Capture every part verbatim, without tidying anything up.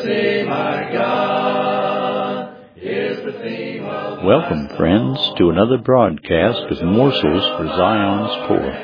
theme, my God, is the theme of Welcome, friends, to another broadcast of Morsels for Zion's Poor.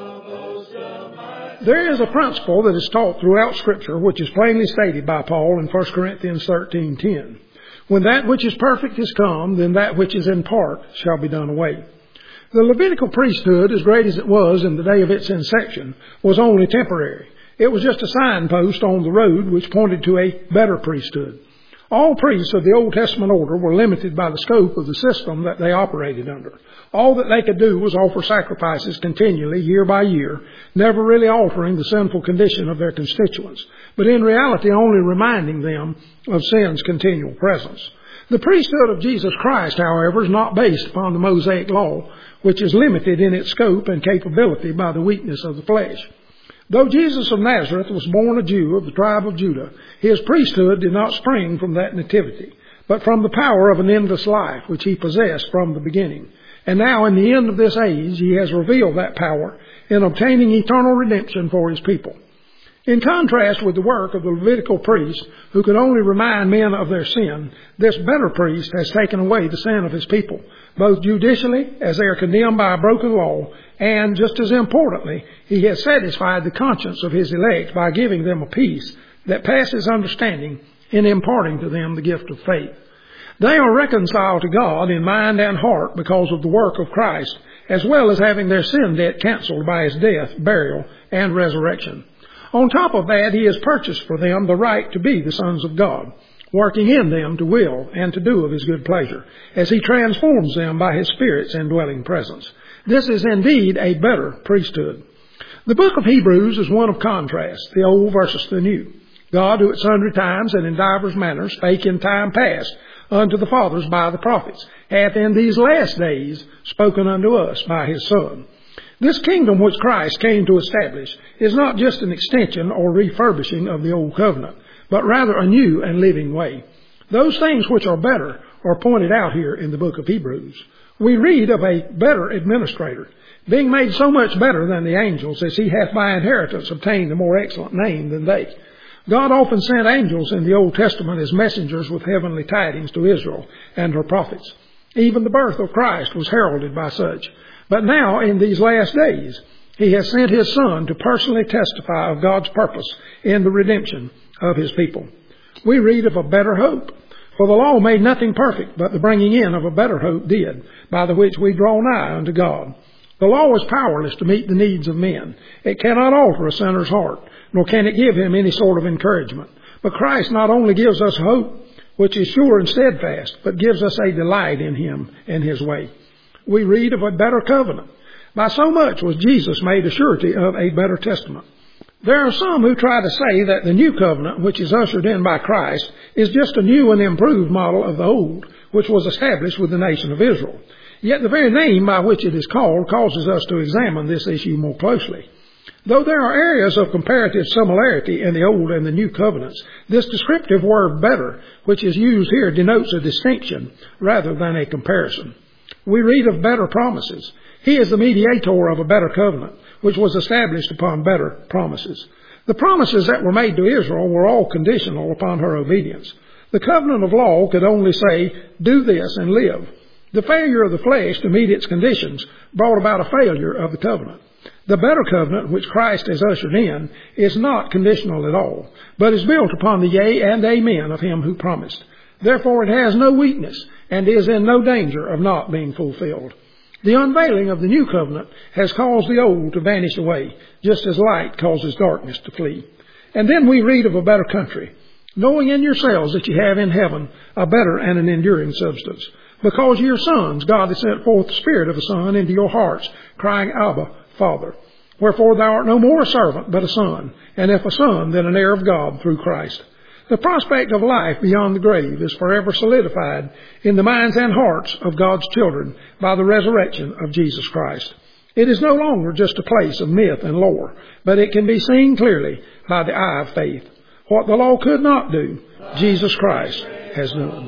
There is a principle that is taught throughout Scripture which is plainly stated by Paul in First Corinthians thirteen ten. When that which is perfect is come, then that which is in part shall be done away. The Levitical priesthood, as great as it was in the day of its inception, was only temporary. It was just a signpost on the road which pointed to a better priesthood. All priests of the Old Testament order were limited by the scope of the system that they operated under. All that they could do was offer sacrifices continually, year by year, never really altering the sinful condition of their constituents, but in reality only reminding them of sin's continual presence. The priesthood of Jesus Christ, however, is not based upon the Mosaic law, which is limited in its scope and capability by the weakness of the flesh. Though Jesus of Nazareth was born a Jew of the tribe of Judah, his priesthood did not spring from that nativity, but from the power of an endless life which he possessed from the beginning. And now in the end of this age, he has revealed that power in obtaining eternal redemption for his people. In contrast with the work of the Levitical priest, who could only remind men of their sin, this better priest has taken away the sin of his people, both judicially, as they are condemned by a broken law, and, just as importantly, he has satisfied the conscience of his elect by giving them a peace that passes understanding in imparting to them the gift of faith. They are reconciled to God in mind and heart because of the work of Christ, as well as having their sin debt canceled by his death, burial, and resurrection. On top of that, he has purchased for them the right to be the sons of God, working in them to will and to do of his good pleasure, as he transforms them by his Spirit's indwelling presence. This is indeed a better priesthood. The book of Hebrews is one of contrast, the old versus the new. God, who at sundry times and in divers manners spake in time past unto the fathers by the prophets, hath in these last days spoken unto us by his Son. This kingdom which Christ came to establish is not just an extension or refurbishing of the old covenant, but rather a new and living way. Those things which are better are pointed out here in the book of Hebrews. We read of a better administrator, being made so much better than the angels, as he hath by inheritance obtained a more excellent name than they. God often sent angels in the Old Testament as messengers with heavenly tidings to Israel and her prophets. Even the birth of Christ was heralded by such. But now, in these last days, he has sent his Son to personally testify of God's purpose in the redemption of his people. We read of a better hope. For the law made nothing perfect, but the bringing in of a better hope did, by the which we draw nigh unto God. The law is powerless to meet the needs of men. It cannot alter a sinner's heart, nor can it give him any sort of encouragement. But Christ not only gives us hope, which is sure and steadfast, but gives us a delight in him and his way. We read of a better covenant. By so much was Jesus made a surety of a better testament. There are some who try to say that the new covenant, which is ushered in by Christ, is just a new and improved model of the old, which was established with the nation of Israel. Yet the very name by which it is called causes us to examine this issue more closely. Though there are areas of comparative similarity in the old and the new covenants, this descriptive word better, which is used here, denotes a distinction rather than a comparison. We read of better promises. He is the mediator of a better covenant, which was established upon better promises. The promises that were made to Israel were all conditional upon her obedience. The covenant of law could only say, do this and live. The failure of the flesh to meet its conditions brought about a failure of the covenant. The better covenant, which Christ has ushered in, is not conditional at all, but is built upon the yea and amen of him who promised. Therefore it has no weakness and is in no danger of not being fulfilled. The unveiling of the new covenant has caused the old to vanish away, just as light causes darkness to flee. And then we read of a better country, knowing in yourselves that you have in heaven a better and an enduring substance. Because ye are sons, God has sent forth the Spirit of a Son into your hearts, crying, Abba, Father. Wherefore thou art no more a servant, but a son, and if a son, then an heir of God through Christ. The prospect of life beyond the grave is forever solidified in the minds and hearts of God's children by the resurrection of Jesus Christ. It is no longer just a place of myth and lore, but it can be seen clearly by the eye of faith. What the law could not do, Jesus Christ has done.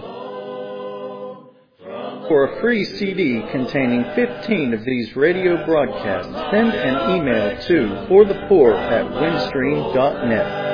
For a free C D containing fifteen of these radio broadcasts, send an email to for the poor at windstream dot net.